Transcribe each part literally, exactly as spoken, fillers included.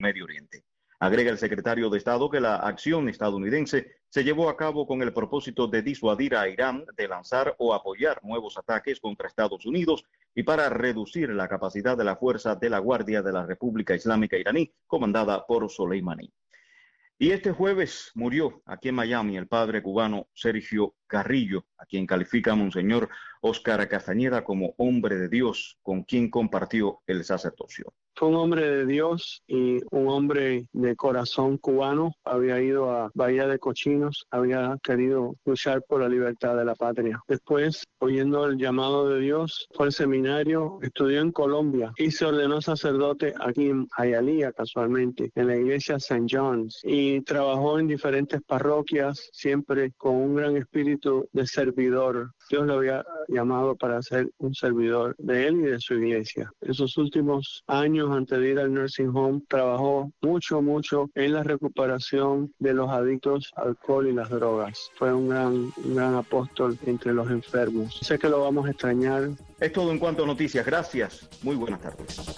Medio Oriente. Agrega el secretario de Estado que la acción estadounidense se llevó a cabo con el propósito de disuadir a Irán de lanzar o apoyar nuevos ataques contra Estados Unidos y para reducir la capacidad de la fuerza de la Guardia de la República Islámica iraní, comandada por Soleimani. Y este jueves murió aquí en Miami el padre cubano Sergio Carrillo, a quien califica Monseñor Óscar Castañeda como hombre de Dios, con quien compartió el sacerdocio. Fue un hombre de Dios y un hombre de corazón cubano. Había ido a Bahía de Cochinos, había querido luchar por la libertad de la patria. Después, oyendo el llamado de Dios, fue al seminario, estudió en Colombia y se ordenó sacerdote aquí en Hialeah, casualmente, en la iglesia Saint John's. Y trabajó en diferentes parroquias, siempre con un gran espíritu de servidor. Dios lo había llamado para ser un servidor de él y de su iglesia. En sus últimos años, antes de ir al nursing home, trabajó mucho, mucho en la recuperación de los adictos al alcohol y las drogas. Fue un gran, un gran apóstol entre los enfermos. Sé que lo vamos a extrañar. Es todo en cuanto a noticias. Gracias. Muy buenas tardes.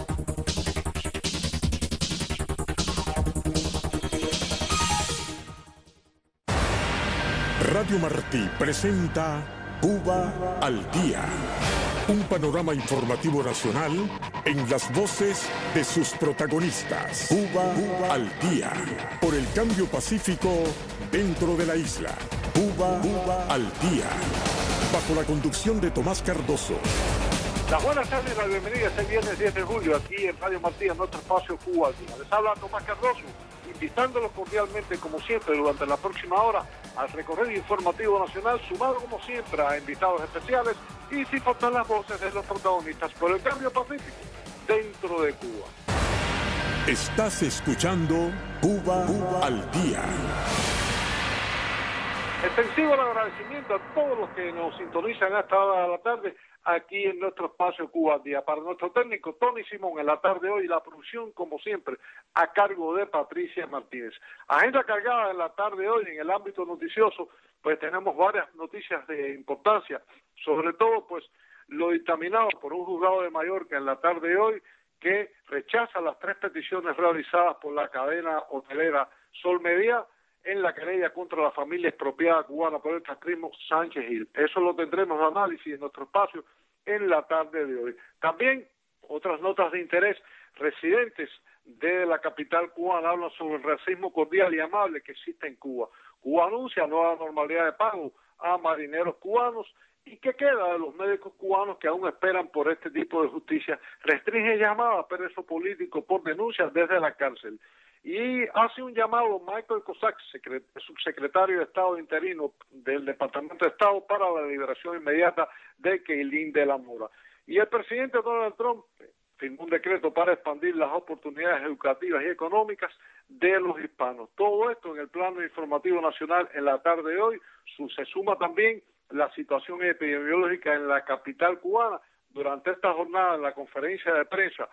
Radio Martí presenta Cuba al Día, un panorama informativo nacional en las voces de sus protagonistas. Cuba, Cuba al Día, por el cambio pacífico dentro de la isla. Cuba, Cuba al Día, bajo la conducción de Tomás Cardoso. Las buenas tardes y la bienvenida este viernes diez de julio aquí en Radio Martí, en nuestro espacio Cuba al Día. Les habla Tomás Cardoso, invitándolos cordialmente, como siempre, durante la próxima hora al recorrido informativo nacional, sumado como siempre a invitados especiales y sin faltar las voces de los protagonistas por el cambio pacífico dentro de Cuba. Estás escuchando Cuba, Cuba al Día. Extensivo el agradecimiento a todos los que nos sintonizan a esta hora de la tarde aquí en nuestro espacio Cuba al Día. Para nuestro técnico Tony Simón, en la tarde de hoy, la producción, como siempre, a cargo de Patricia Martínez. Agenda cargada en la tarde de hoy en el ámbito noticioso, pues tenemos varias noticias de importancia, sobre todo pues lo dictaminado por un juzgado de Mallorca en la tarde de hoy, que rechaza las tres peticiones realizadas por la cadena hotelera Sol Media en la querella contra la familia expropiada cubana por el castrismo Sánchez Gil. Eso lo tendremos de análisis en nuestro espacio en la tarde de hoy. También otras notas de interés. Residentes de la capital cubana hablan sobre el racismo cordial y amable que existe en Cuba. Cuba anuncia nueva normalidad de pago a marineros cubanos. ¿Y qué queda de los médicos cubanos que aún esperan por este tipo de justicia? Restringe llamadas a presos políticos por denuncias desde la cárcel. Y hace un llamado Michael Cossack, subsecretario de Estado interino del Departamento de Estado, para la liberación inmediata de Keilín de la Mora. Y el presidente Donald Trump firmó un decreto para expandir las oportunidades educativas y económicas de los hispanos. Todo esto en el plano informativo nacional en la tarde de hoy. Se suma también la situación epidemiológica en la capital cubana. Durante esta jornada, en la conferencia de prensa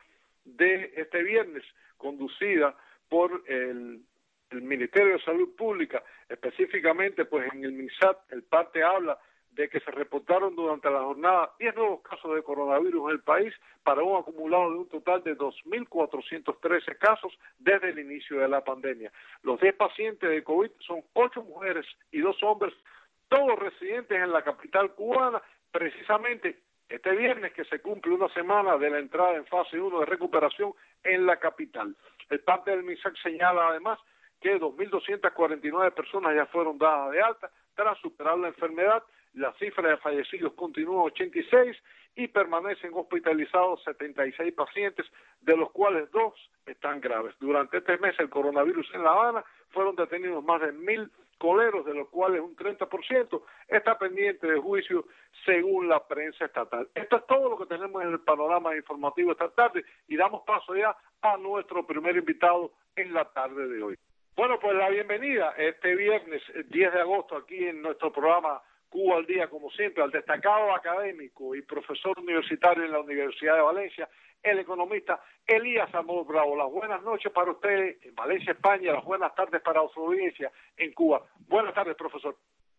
de este viernes, conducida por el, el Ministerio de Salud Pública, específicamente pues en el MINSAT, el parte habla de que se reportaron durante la jornada diez nuevos casos de coronavirus en el país, para un acumulado de un total de dos mil cuatrocientos trece casos desde el inicio de la pandemia. Los diez pacientes de COVID son ocho mujeres y dos hombres, todos residentes en la capital cubana. Precisamente este viernes que se cumple una semana de la entrada en fase uno de recuperación en la capital. El parte del MINSAC señala además que dos mil doscientas cuarenta y nueve personas ya fueron dadas de alta tras superar la enfermedad. La cifra de fallecidos continúa ochenta y seis y permanecen hospitalizados setenta y seis pacientes, de los cuales dos están graves. Durante este mes el coronavirus en La Habana fueron detenidos más de mil coleros, de los cuales un treinta por ciento está pendiente de juicio según la prensa estatal. Esto es todo lo que tenemos en el panorama informativo esta tarde y damos paso ya a nuestro primer invitado en la tarde de hoy. Bueno, pues la bienvenida este viernes diez de agosto aquí en nuestro programa Cuba al Día, como siempre, al destacado académico y profesor universitario en la Universidad de Valencia, el economista Elías Amor Bravo. Las buenas noches para usted en Valencia, España, las buenas tardes para su audiencia en Cuba. Buenas tardes, profesor.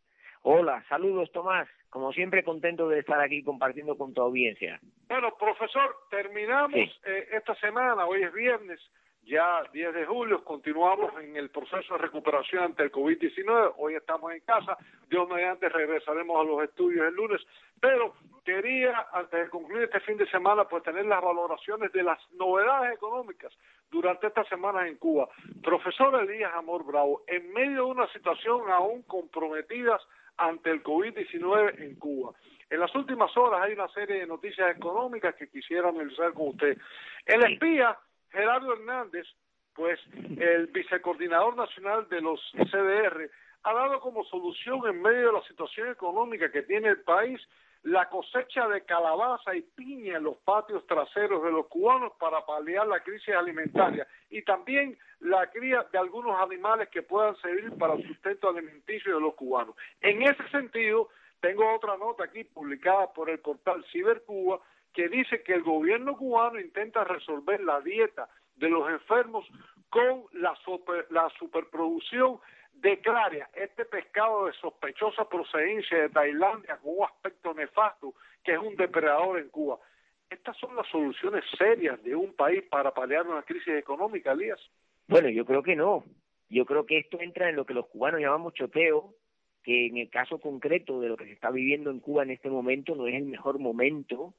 Hola, saludos Tomás, como siempre contento de estar aquí compartiendo con tu audiencia. Bueno, profesor, terminamos sí. eh, esta semana, hoy es viernes, ya diez de julio, continuamos en el proceso de recuperación ante el COVID diecinueve, hoy estamos en casa, Dios mediante regresaremos a los estudios el lunes, pero quería, antes de concluir este fin de semana, pues tener las valoraciones de las novedades económicas durante esta semana en Cuba. Profesor Elías Amor Bravo, en medio de una situación aún comprometida ante el COVID diecinueve en Cuba, en las últimas horas hay una serie de noticias económicas que quisiera analizar con usted. El espía Gerardo Hernández, pues el vicecoordinador nacional de los C D R, ha dado como solución en medio de la situación económica que tiene el país la cosecha de calabaza y piña en los patios traseros de los cubanos para paliar la crisis alimentaria y también la cría de algunos animales que puedan servir para el sustento alimenticio de los cubanos. En ese sentido, tengo otra nota aquí publicada por el portal Cibercuba que dice que el gobierno cubano intenta resolver la dieta de los enfermos con la, super, la superproducción de claria, este pescado de sospechosa procedencia de Tailandia con un aspecto nefasto que es un depredador en Cuba. Estas son las soluciones serias de un país para paliar una crisis económica, Elías. Bueno, yo creo que no. Yo creo que esto entra en lo que los cubanos llamamos choteo, que en el caso concreto de lo que se está viviendo en Cuba en este momento no es el mejor momento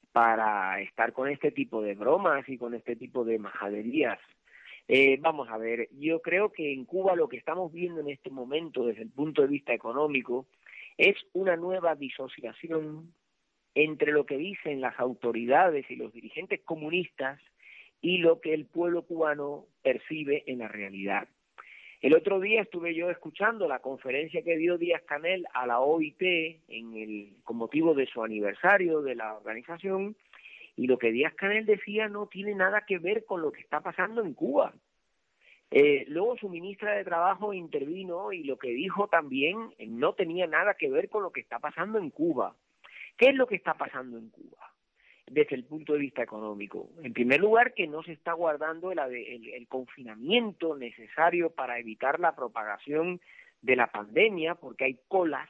para estar con este tipo de bromas y con este tipo de majaderías. Eh, vamos a ver, yo creo que en Cuba lo que estamos viendo en este momento desde el punto de vista económico es una nueva disociación entre lo que dicen las autoridades y los dirigentes comunistas y lo que el pueblo cubano percibe en la realidad. El otro día estuve yo escuchando la conferencia que dio Díaz-Canel a la O I T en el, con motivo de su aniversario de la organización, y lo que Díaz-Canel decía no tiene nada que ver con lo que está pasando en Cuba. Eh, luego su ministra de Trabajo intervino y lo que dijo también no tenía nada que ver con lo que está pasando en Cuba. ¿Qué es lo que está pasando en Cuba desde el punto de vista económico? En primer lugar, que no se está guardando el, el, el confinamiento necesario para evitar la propagación de la pandemia, porque hay colas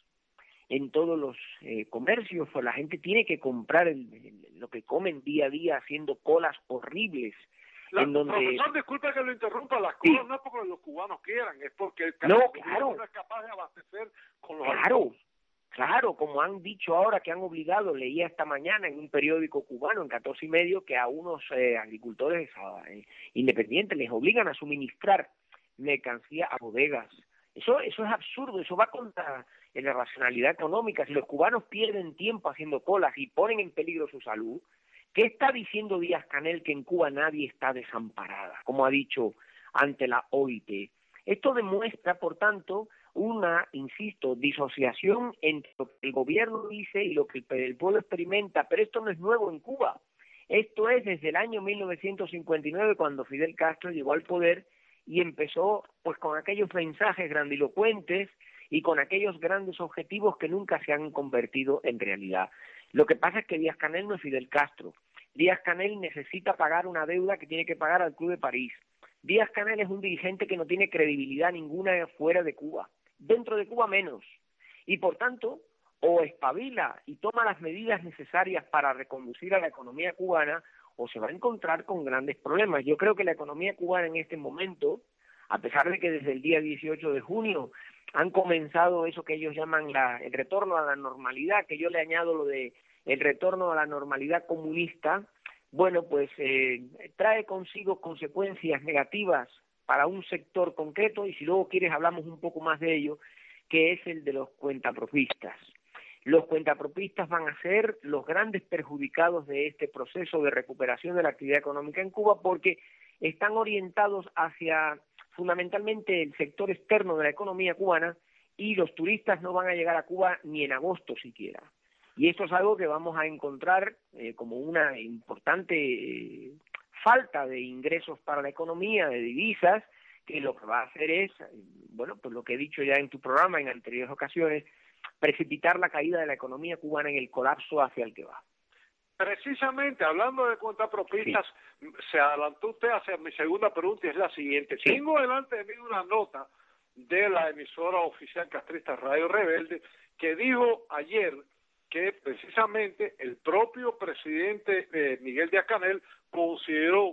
en todos los eh, comercios, pues la gente tiene que comprar el, el, lo que comen día a día haciendo colas horribles. La, en donde... Profesor, disculpa que lo interrumpa, las colas sí. No es porque los cubanos quieran, es porque el no, claro. no es capaz de abastecer con los Claro, alimentos. Claro, como han dicho ahora que han obligado, leía esta mañana en un periódico cubano, en catorce y medio, que a unos eh, agricultores eh, independientes les obligan a suministrar mercancía a bodegas. Eso, eso es absurdo, eso va contra la racionalidad económica. Si los cubanos pierden tiempo haciendo colas y ponen en peligro su salud, ¿qué está diciendo Díaz-Canel? Que en Cuba nadie está desamparada, como ha dicho ante la O I T. Esto demuestra, por tanto, una, insisto, disociación entre lo que el gobierno dice y lo que el pueblo experimenta, pero esto no es nuevo en Cuba. Esto es desde el año mil novecientos cincuenta y nueve, cuando Fidel Castro llegó al poder y empezó pues con aquellos mensajes grandilocuentes y con aquellos grandes objetivos que nunca se han convertido en realidad. Lo que pasa es que Díaz-Canel no es Fidel Castro. Díaz-Canel necesita pagar una deuda que tiene que pagar al Club de París. Díaz-Canel es un dirigente que no tiene credibilidad ninguna fuera de Cuba. Dentro de Cuba menos, y por tanto o espabila y toma las medidas necesarias para reconducir a la economía cubana o se va a encontrar con grandes problemas. Yo creo que la economía cubana en este momento, a pesar de que desde el día dieciocho de junio han comenzado eso que ellos llaman la, el retorno a la normalidad, que yo le añado lo de el retorno a la normalidad comunista, bueno, pues eh, trae consigo consecuencias negativas para un sector concreto, y si luego quieres hablamos un poco más de ello, que es el de los cuentapropistas. Los cuentapropistas van a ser los grandes perjudicados de este proceso de recuperación de la actividad económica en Cuba, porque están orientados hacia fundamentalmente el sector externo de la economía cubana, y los turistas no van a llegar a Cuba ni en agosto siquiera. Y esto es algo que vamos a encontrar eh, como una importante eh, falta de ingresos para la economía, de divisas, que lo que va a hacer es, bueno, pues lo que he dicho ya en tu programa en anteriores ocasiones, precipitar la caída de la economía cubana en el colapso hacia el que va. Precisamente, hablando de cuentapropistas, sí. Se adelantó usted hacia mi segunda pregunta, y es la siguiente. Sí. Tengo delante de mí una nota de la emisora oficial castrista Radio Rebelde, que dijo ayer que precisamente el propio presidente eh, Miguel Díaz-Canel consideró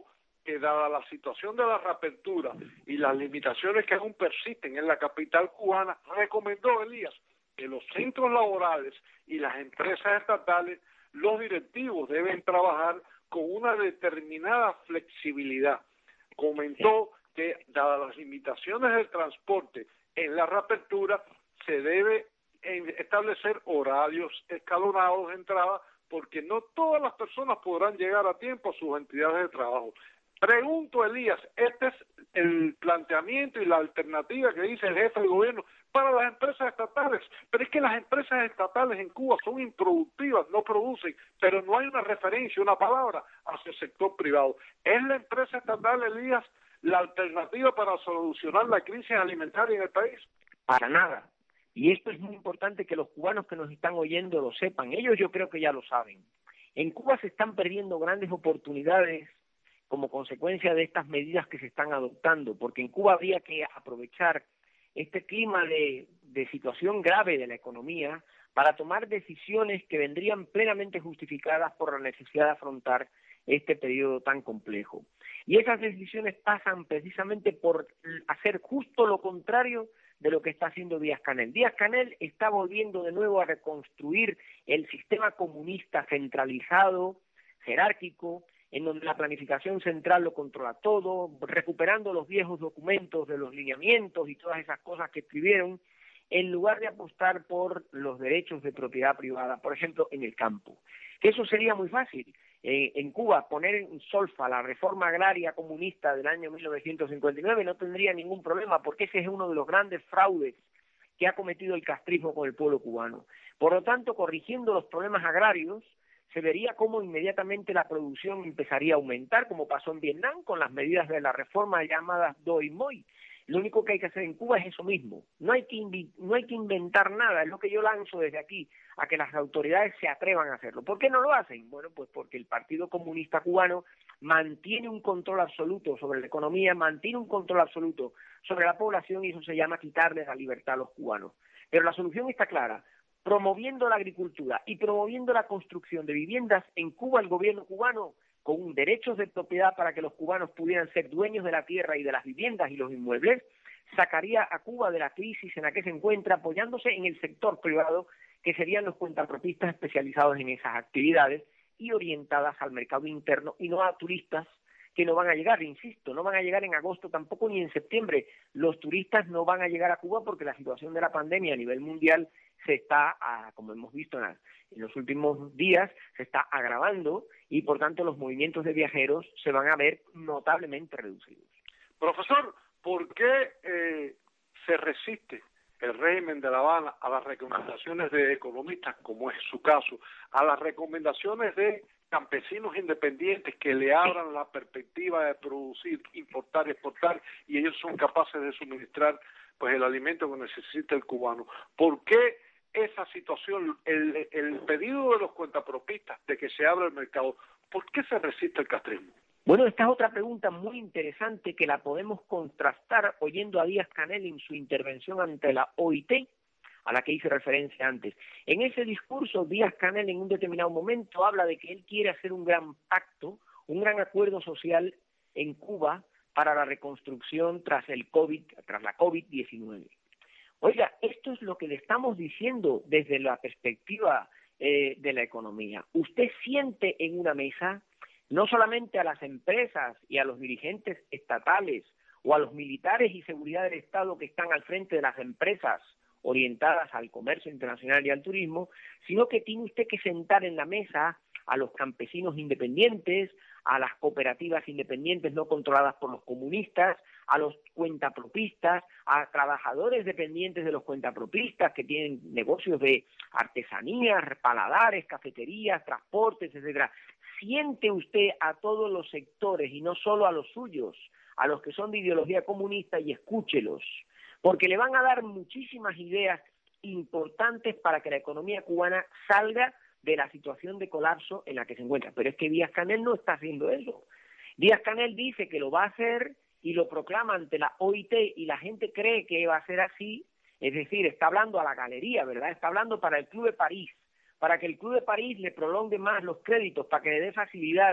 que dada la situación de la reapertura y las limitaciones que aún persisten en la capital cubana, recomendó Elías que los centros laborales y las empresas estatales, los directivos deben trabajar con una determinada flexibilidad. Comentó que, dadas las limitaciones del transporte en la reapertura, se debe establecer horarios escalonados de entrada, porque no todas las personas podrán llegar a tiempo a sus entidades de trabajo. Pregunto, Elías, este es el planteamiento y la alternativa que dice el jefe del gobierno para las empresas estatales, pero es que las empresas estatales en Cuba son improductivas, no producen, pero no hay una referencia, una palabra hacia el sector privado. ¿Es la empresa estatal, Elías, la alternativa para solucionar la crisis alimentaria en el país? Para nada. Y esto es muy importante que los cubanos que nos están oyendo lo sepan. Ellos yo creo que ya lo saben. En Cuba se están perdiendo grandes oportunidades como consecuencia de estas medidas que se están adoptando, porque en Cuba habría que aprovechar este clima de, de situación grave de la economía para tomar decisiones que vendrían plenamente justificadas por la necesidad de afrontar este periodo tan complejo. Y esas decisiones pasan precisamente por hacer justo lo contrario de lo que está haciendo Díaz-Canel. Díaz-Canel está volviendo de nuevo a reconstruir el sistema comunista centralizado, jerárquico, en donde la planificación central lo controla todo, recuperando los viejos documentos de los lineamientos y todas esas cosas que escribieron, en lugar de apostar por los derechos de propiedad privada, por ejemplo, en el campo. Que eso sería muy fácil. Eh, en Cuba, poner en solfa la reforma agraria comunista del año mil novecientos cincuenta y nueve no tendría ningún problema, porque ese es uno de los grandes fraudes que ha cometido el castrismo con el pueblo cubano. Por lo tanto, corrigiendo los problemas agrarios, se vería cómo inmediatamente la producción empezaría a aumentar, como pasó en Vietnam con las medidas de la reforma llamadas Doi Moi. Lo único que hay que hacer en Cuba es eso mismo. No hay que no hay que inventar nada, es lo que yo lanzo desde aquí, a que las autoridades se atrevan a hacerlo. ¿Por qué no lo hacen? Bueno, pues porque el Partido Comunista Cubano mantiene un control absoluto sobre la economía, mantiene un control absoluto sobre la población, y eso se llama quitarles la libertad a los cubanos. Pero la solución está clara. Promoviendo la agricultura y promoviendo la construcción de viviendas, en Cuba el gobierno cubano, con derechos de propiedad para que los cubanos pudieran ser dueños de la tierra y de las viviendas y los inmuebles, sacaría a Cuba de la crisis en la que se encuentra, apoyándose en el sector privado, que serían los cuentapropistas especializados en esas actividades y orientadas al mercado interno y no a turistas que no van a llegar, insisto, no van a llegar en agosto tampoco ni en septiembre. Los turistas no van a llegar a Cuba porque la situación de la pandemia a nivel mundial se está, como hemos visto en, en los últimos días, se está agravando y por tanto los movimientos de viajeros se van a ver notablemente reducidos. Profesor, ¿por qué eh, se resiste el régimen de La Habana a las recomendaciones de economistas, como es su caso, a las recomendaciones de campesinos independientes que le abran la perspectiva de producir, importar, exportar, y ellos son capaces de suministrar pues el alimento que necesita el cubano? ¿Por qué esa situación, el, el pedido de los cuentapropistas de que se abra el mercado, por qué se resiste el castrismo? Bueno, esta es otra pregunta muy interesante que la podemos contrastar oyendo a Díaz-Canel en su intervención ante la O I T, a la que hice referencia antes. En ese discurso, Díaz-Canel en un determinado momento habla de que él quiere hacer un gran pacto, un gran acuerdo social en Cuba para la reconstrucción tras el COVID, tras la COVID diecinueve. Oiga, esto es lo que le estamos diciendo desde la perspectiva eh, de la economía. Usted siente en una mesa no solamente a las empresas y a los dirigentes estatales o a los militares y seguridad del Estado que están al frente de las empresas orientadas al comercio internacional y al turismo, sino que tiene usted que sentar en la mesa a los campesinos independientes, a las cooperativas independientes no controladas por los comunistas, a los cuentapropistas, a trabajadores dependientes de los cuentapropistas que tienen negocios de artesanías, paladares, cafeterías, transportes, etcétera. Siente usted a todos los sectores y no solo a los suyos, a los que son de ideología comunista, y escúchelos, porque le van a dar muchísimas ideas importantes para que la economía cubana salga de la situación de colapso en la que se encuentra. Pero es que Díaz-Canel no está haciendo eso. Díaz-Canel dice que lo va a hacer y lo proclama ante la O I T y la gente cree que va a ser así, es decir, está hablando a la galería, ¿verdad? Está hablando para el Club de París, para que el Club de París le prolongue más los créditos, para que le dé facilidades,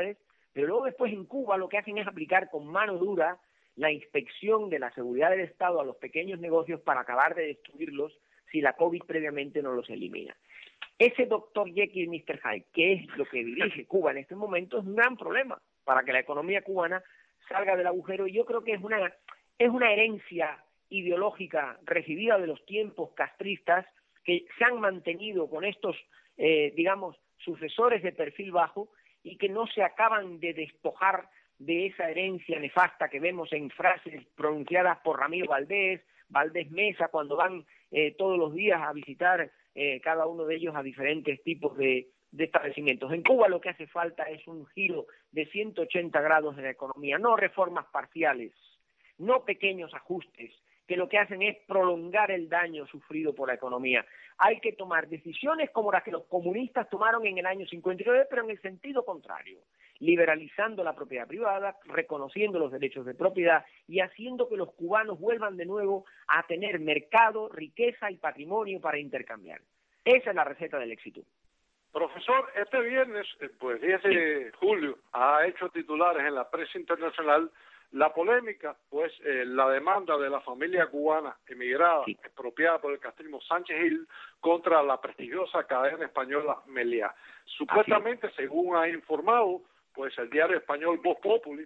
pero luego después en Cuba lo que hacen es aplicar con mano dura la inspección de la seguridad del Estado a los pequeños negocios para acabar de destruirlos si la COVID previamente no los elimina. Ese doctor Jekyll y mister Hyde, que es lo que dirige Cuba en este momento, es un gran problema para que la economía cubana salga del agujero, y yo creo que es una, es una herencia ideológica recibida de los tiempos castristas que se han mantenido con estos, eh, digamos, sucesores de perfil bajo y que no se acaban de despojar de esa herencia nefasta que vemos en frases pronunciadas por Ramiro Valdés, Valdés Mesa, cuando van eh, todos los días a visitar eh, cada uno de ellos a diferentes tipos de, de establecimientos. En Cuba lo que hace falta es un giro de ciento ochenta grados de la economía, no reformas parciales, no pequeños ajustes, que lo que hacen es prolongar el daño sufrido por la economía. Hay que tomar decisiones como las que los comunistas tomaron en el año cincuenta y nueve, pero en el sentido contrario, liberalizando la propiedad privada, reconociendo los derechos de propiedad y haciendo que los cubanos vuelvan de nuevo a tener mercado, riqueza y patrimonio para intercambiar. Esa es la receta del éxito. Profesor, este viernes, pues diez de julio, ha hecho titulares en la prensa internacional la polémica, pues eh, la demanda de la familia cubana emigrada, sí, expropiada por el castrismo Sánchez Gil contra la prestigiosa cadena española Meliá. Supuestamente, Así. según ha informado pues el diario español Voz Populi,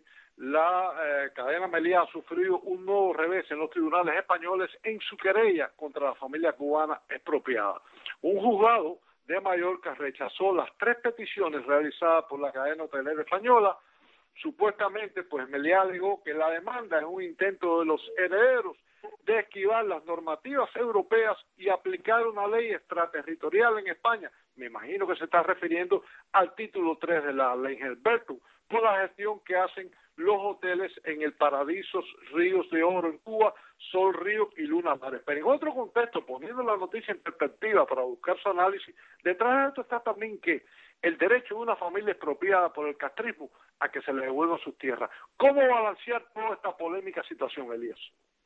la eh, cadena Meliá ha sufrido un nuevo revés en los tribunales españoles en su querella contra la familia cubana expropiada. Un juzgado de Mallorca rechazó las tres peticiones realizadas por la cadena hotelera española. Supuestamente, pues Meliá alegó que la demanda es un intento de los herederos de esquivar las normativas europeas y aplicar una ley extraterritorial en España. Me imagino que se está refiriendo al título tres de la ley Gilberto, por la gestión que hacen los hoteles en el Paradisos Ríos de Oro en Cuba, Sol Río y Luna Mares. Pero en otro contexto, poniendo la noticia en perspectiva para buscar su análisis, detrás de esto está también que el derecho de una familia expropiada por el castrismo a que se le devuelvan sus tierras. ¿Cómo balancear toda esta polémica situación, Elías?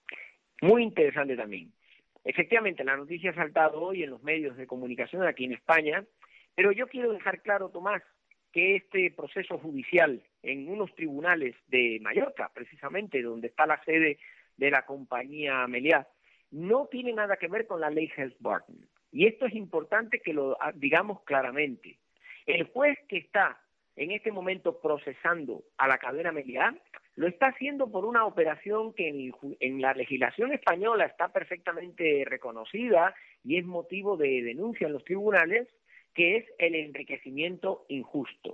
Muy interesante también. Efectivamente, la noticia ha saltado hoy en los medios de comunicación aquí en España, pero yo quiero dejar claro, Tomás, que este proceso judicial en unos tribunales de Mallorca, precisamente, donde está la sede de la compañía Meliá, no tiene nada que ver con la ley Helms-Burton. Y esto es importante que lo digamos claramente. El juez que está en este momento procesando a la cadena Meliá lo está haciendo por una operación que en, en la legislación española está perfectamente reconocida y es motivo de denuncia en los tribunales, que es el enriquecimiento injusto.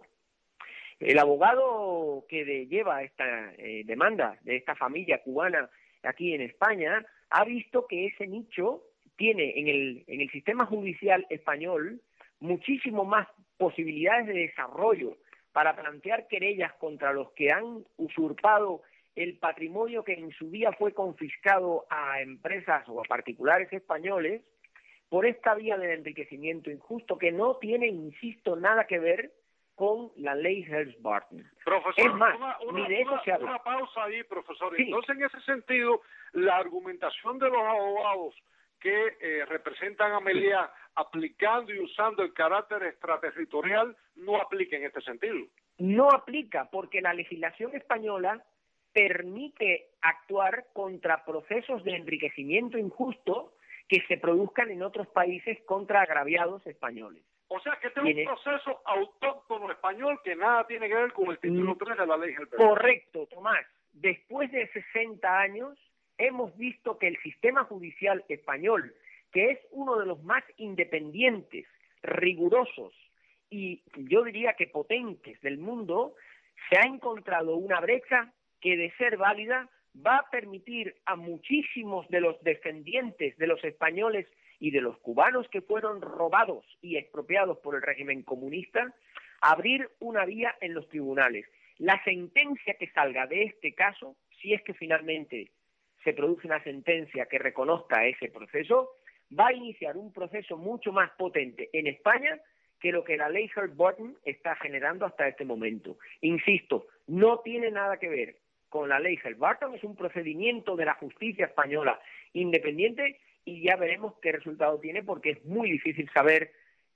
El abogado que de, lleva esta eh, demanda de esta familia cubana aquí en España ha visto que ese nicho tiene en el, en el sistema judicial español muchísimo más posibilidades de desarrollo para plantear querellas contra los que han usurpado el patrimonio que en su día fue confiscado a empresas o a particulares españoles por esta vía del enriquecimiento injusto que no tiene, insisto, nada que ver con la ley Helms-Burton. Profesor, es más, una, una, ni de eso una, se habla. Una pausa ahí, profesor. Sí. Entonces, en ese sentido, la argumentación de los abogados que eh, representan a Meliá aplicando y usando el carácter extraterritorial no aplica en este sentido. No aplica porque la legislación española permite actuar contra procesos de enriquecimiento injusto que se produzcan en otros países contra agraviados españoles. O sea, que este es un proceso autóctono español que nada tiene que ver con el título tres de la ley Helms. Correcto, Tomás. Después de sesenta años, hemos visto que el sistema judicial español, que es uno de los más independientes, rigurosos y yo diría que potentes del mundo, se ha encontrado una brecha que, de ser válida, va a permitir a muchísimos de los descendientes de los españoles y de los cubanos que fueron robados y expropiados por el régimen comunista, abrir una vía en los tribunales. La sentencia que salga de este caso, si es que finalmente se produce una sentencia que reconozca ese proceso, va a iniciar un proceso mucho más potente en España que lo que la ley Helms-Burton está generando hasta este momento. Insisto, no tiene nada que ver con la ley Helms-Burton, es un procedimiento de la justicia española independiente y ya veremos qué resultado tiene, porque es muy difícil saber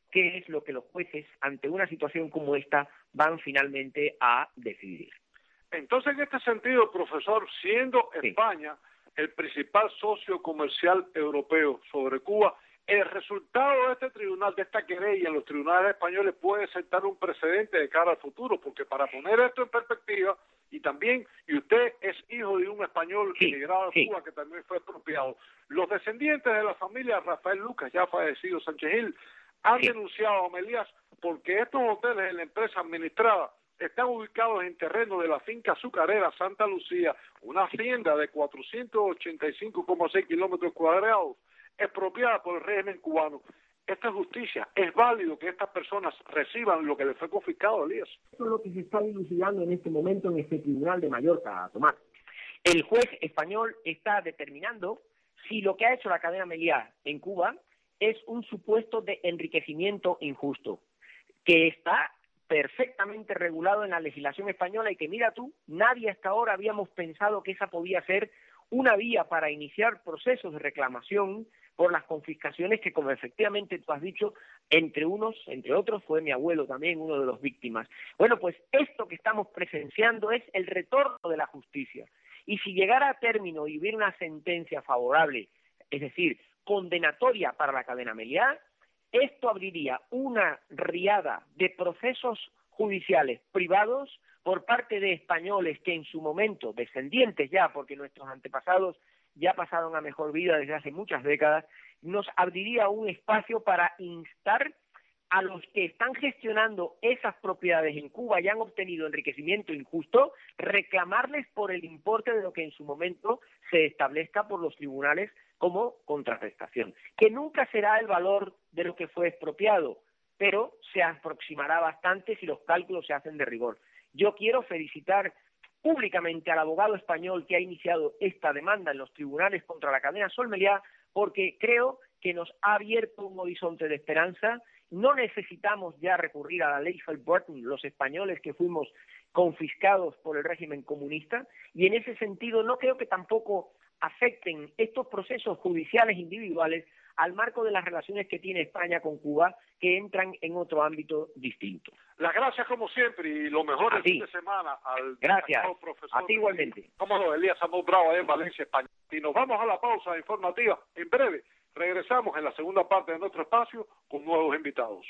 qué es lo que los jueces, ante una situación como esta, van finalmente a decidir. Entonces, en este sentido, profesor, siendo Sí. España el principal socio comercial europeo sobre Cuba, el resultado de este tribunal, de esta querella en los tribunales españoles puede sentar un precedente de cara al futuro, porque para poner esto en perspectiva, y también, y usted es hijo de un español Sí, emigrado a sí. Cuba que también fue expropiado, los descendientes de la familia Rafael Lucas, ya fallecido Sánchez Gil, han Sí. denunciado a Melías porque estos hoteles en la empresa administrada están ubicados en terreno de la finca azucarera Santa Lucía, una hacienda de cuatrocientos ochenta y cinco coma seis kilómetros cuadrados, expropiada por el régimen cubano. Esta es justicia. Es válido que estas personas reciban lo que les fue confiscado, Elías. Eso es lo que se está dilucidando en este momento en este tribunal de Mallorca, Tomás. El juez español está determinando si lo que ha hecho la cadena Meliá en Cuba es un supuesto de enriquecimiento injusto, que está perfectamente regulado en la legislación española y que, mira tú, nadie hasta ahora habíamos pensado que esa podía ser una vía para iniciar procesos de reclamación por las confiscaciones que, como efectivamente tú has dicho, entre unos, entre otros, fue mi abuelo también uno de los víctimas. Bueno, pues esto que estamos presenciando es el retorno de la justicia. Y si llegara a término y hubiera una sentencia favorable, es decir, condenatoria para la cadena Meliá, esto abriría una riada de procesos judiciales privados por parte de españoles que en su momento, descendientes ya, porque nuestros antepasados ya pasaron a mejor vida desde hace muchas décadas, nos abriría un espacio para instar a los que están gestionando esas propiedades en Cuba y han obtenido enriquecimiento injusto, reclamarles por el importe de lo que en su momento se establezca por los tribunales como contraprestación, que nunca será el valor de lo que fue expropiado, pero se aproximará bastante si los cálculos se hacen de rigor. Yo quiero felicitar públicamente al abogado español que ha iniciado esta demanda en los tribunales contra la cadena Sol Meliá, porque creo que nos ha abierto un horizonte de esperanza. No necesitamos ya recurrir a la ley Felburton, los españoles que fuimos confiscados por el régimen comunista, y en ese sentido no creo que tampoco afecten estos procesos judiciales individuales al marco de las relaciones que tiene España con Cuba, que entran en otro ámbito distinto. Las gracias como siempre y lo mejor A el ti. fin de semana al Gracias. profesor. A ti igualmente. Cómo no, Elías Amor Bravo en Valencia, España. Y nos vamos a la pausa informativa. En breve regresamos en la segunda parte de nuestro espacio con nuevos invitados.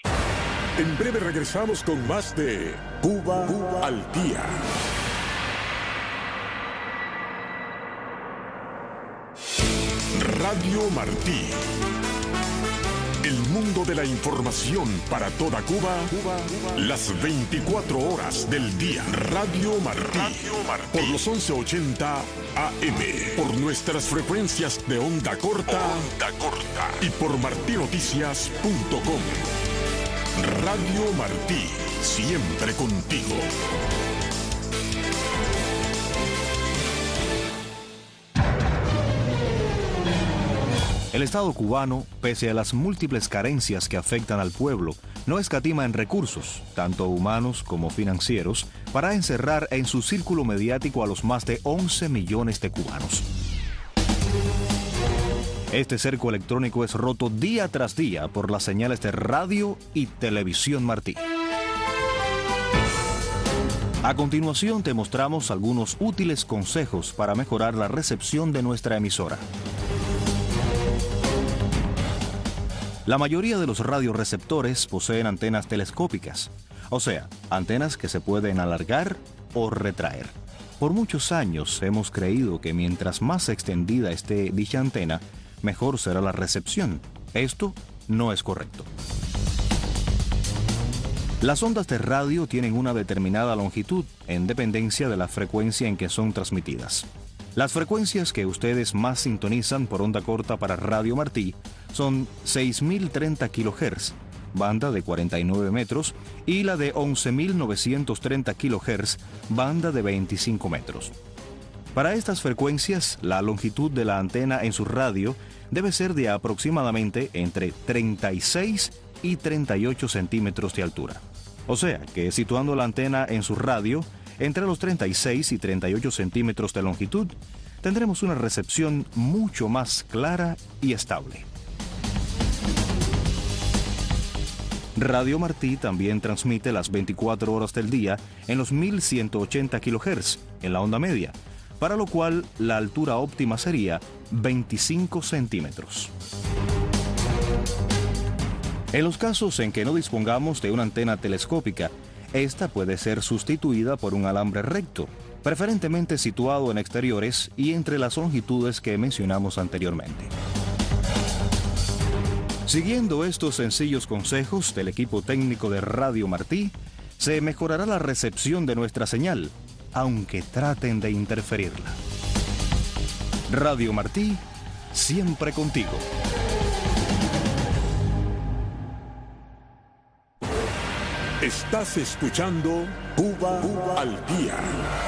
En breve regresamos con más de Cuba, Cuba al Día. Radio Martí. El mundo de la información para toda Cuba, Cuba, Cuba. Las veinticuatro horas del día. Radio Martí. Radio Martí. Por los once ochenta A M. Por nuestras frecuencias de onda corta. Onda corta. Y por martinoticias punto com. Radio Martí. Siempre contigo. El Estado cubano, pese a las múltiples carencias que afectan al pueblo, no escatima en recursos, tanto humanos como financieros, para encerrar en su círculo mediático a los más de once millones de cubanos. Este cerco electrónico es roto día tras día por las señales de radio y televisión Martí. A continuación te mostramos algunos útiles consejos para mejorar la recepción de nuestra emisora. La mayoría de los radioreceptores poseen antenas telescópicas, o sea, antenas que se pueden alargar o retraer. Por muchos años hemos creído que mientras más extendida esté dicha antena, mejor será la recepción. Esto no es correcto. Las ondas de radio tienen una determinada longitud en dependencia de la frecuencia en que son transmitidas. Las frecuencias que ustedes más sintonizan por onda corta para Radio Martí son seis mil treinta kilohertz, banda de cuarenta y nueve metros, y la de once mil novecientos treinta kilohertz, banda de veinticinco metros. Para estas frecuencias, la longitud de la antena en su radio debe ser de aproximadamente entre treinta y seis y treinta y ocho centímetros de altura. O sea, que situando la antena en su radio entre los treinta y seis y treinta y ocho centímetros de longitud, tendremos una recepción mucho más clara y estable. Radio Martí también transmite las veinticuatro horas del día en los mil ciento ochenta kilohertz en la onda media, para lo cual la altura óptima sería veinticinco centímetros. En los casos en que no dispongamos de una antena telescópica, esta puede ser sustituida por un alambre recto, preferentemente situado en exteriores y entre las longitudes que mencionamos anteriormente. Siguiendo estos sencillos consejos del equipo técnico de Radio Martí, se mejorará la recepción de nuestra señal, aunque traten de interferirla. Radio Martí, siempre contigo. Estás escuchando Cuba, Cuba al Día.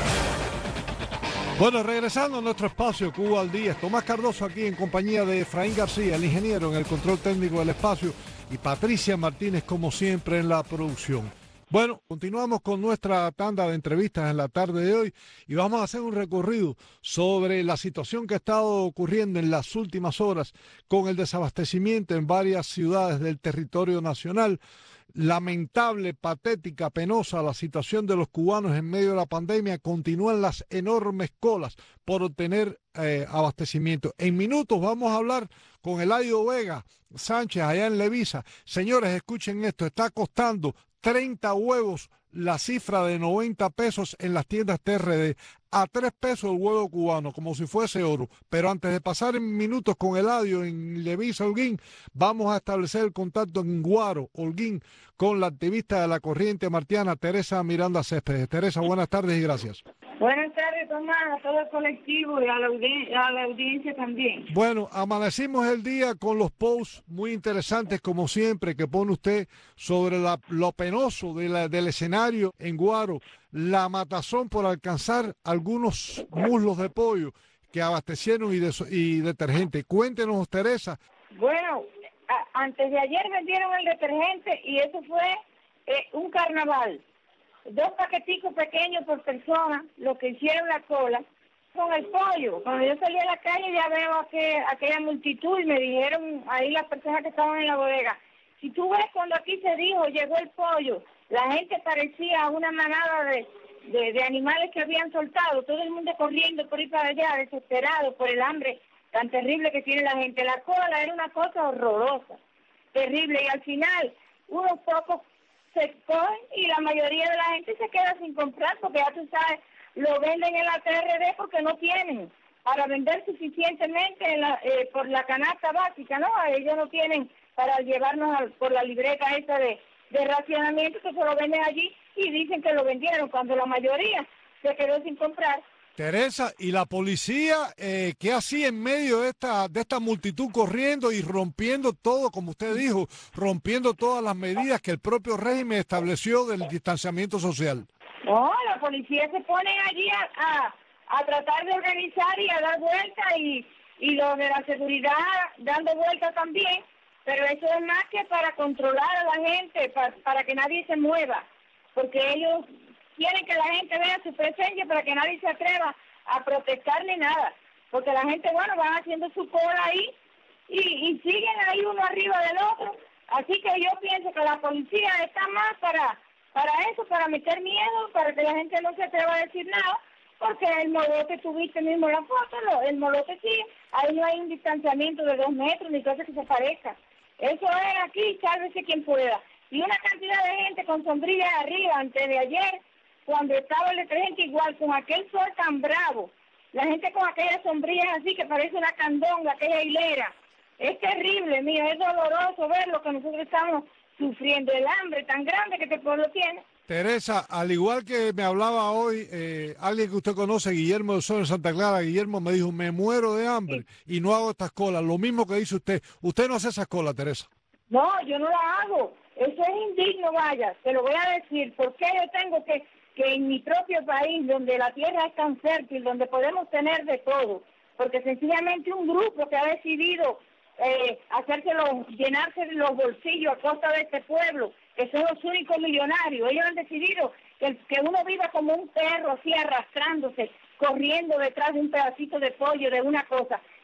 Bueno, regresando a nuestro espacio Cuba al Día, Tomás Cardoso aquí en compañía de Efraín García, el ingeniero en el control técnico del espacio, y Patricia Martínez, como siempre, en la producción. Bueno, continuamos con nuestra tanda de entrevistas en la tarde de hoy y vamos a hacer un recorrido sobre la situación que ha estado ocurriendo en las últimas horas con el desabastecimiento en varias ciudades del territorio nacional. Lamentable, patética, penosa la situación de los cubanos en medio de la pandemia. Continúan las enormes colas por obtener eh, abastecimiento. En minutos vamos a hablar con Eladio Vega Sánchez allá en Levisa. Señores, escuchen esto, está costando treinta huevos la cifra de noventa pesos en las tiendas T R D, a tres pesos el huevo cubano, como si fuese oro. Pero antes de pasar en minutos con Eladio en Levisa, Holguín, vamos a establecer el contacto en Guaro, Holguín, con la activista de la corriente martiana, Teresa Miranda Céspedes. Teresa, buenas tardes y gracias. Buenas tardes, Tomás, a todo el colectivo y a la, audi a la audiencia también. Bueno, amanecimos el día con los posts muy interesantes, como siempre, que pone usted sobre la, lo penoso de la, del escenario en Guaro, la matazón por alcanzar algunos muslos de pollo que abastecieron y, de, y detergente. Cuéntenos, Teresa. Bueno, a, antes de ayer vendieron el detergente y eso fue eh, un carnaval. Dos paqueticos pequeños por persona, lo que hicieron la cola, con el pollo. Cuando yo salí a la calle ya veo aquel, aquella multitud y me dijeron ahí las personas que estaban en la bodega, si tú ves cuando aquí se dijo, llegó el pollo, la gente parecía una manada de, de, de animales que habían soltado, todo el mundo corriendo por ir para allá, desesperado por el hambre tan terrible que tiene la gente. La cola era una cosa horrorosa, terrible, y al final unos pocos se cogen y la mayoría de la gente se queda sin comprar porque ya tú sabes, lo venden en la T R D porque no tienen para vender suficientemente en la, eh, por la canasta básica, ¿no? Ellos no tienen para llevarnos a, por la libreta esa de, de racionamiento, que se lo venden allí y dicen que lo vendieron cuando la mayoría se quedó sin comprar. Teresa, ¿y la policía eh, qué hacía en medio de esta de esta multitud corriendo y rompiendo todo, como usted dijo, rompiendo todas las medidas que el propio régimen estableció del distanciamiento social? No, la policía se pone allí a, a, a tratar de organizar y a dar vueltas y, y los de la seguridad dando vueltas también, pero eso es más que para controlar a la gente, para, para que nadie se mueva, porque ellos quieren que la gente vea su presencia para que nadie se atreva a protestar ni nada, porque la gente, bueno, van haciendo su cola ahí y, y siguen ahí uno arriba del otro, así que yo pienso que la policía está más para, para eso, para meter miedo, para que la gente no se atreva a decir nada, porque el molote, tuviste mismo la foto, lo, el molote sí, ahí no hay un distanciamiento de dos metros ni cosa que se parezca, eso es aquí, sálvese quien pueda, y una cantidad de gente con sombrillas arriba antes de ayer, cuando estaba el detergente igual, con aquel sol tan bravo, la gente con aquellas sombrillas así que parece una candonga, aquella hilera, es terrible, mira, es doloroso ver lo que nosotros estamos sufriendo, el hambre tan grande que este pueblo tiene. Teresa, al igual que me hablaba hoy eh, alguien que usted conoce, Guillermo del Sol en Santa Clara, Guillermo me dijo, me muero de hambre sí. y no hago estas colas, lo mismo que dice usted, usted no hace esas colas, Teresa. No, yo no la hago, eso es indigno, vaya, te lo voy a decir, porque yo tengo que que en mi propio país, donde la tierra es tan fértil, donde podemos tener de todo, porque sencillamente un grupo que ha decidido eh, hacérselo, llenarse los bolsillos a costa de este pueblo, que son los únicos millonarios, ellos han decidido que, que uno viva como un perro así arrastrándose, corriendo detrás de un pedacito de pollo, de una cosa,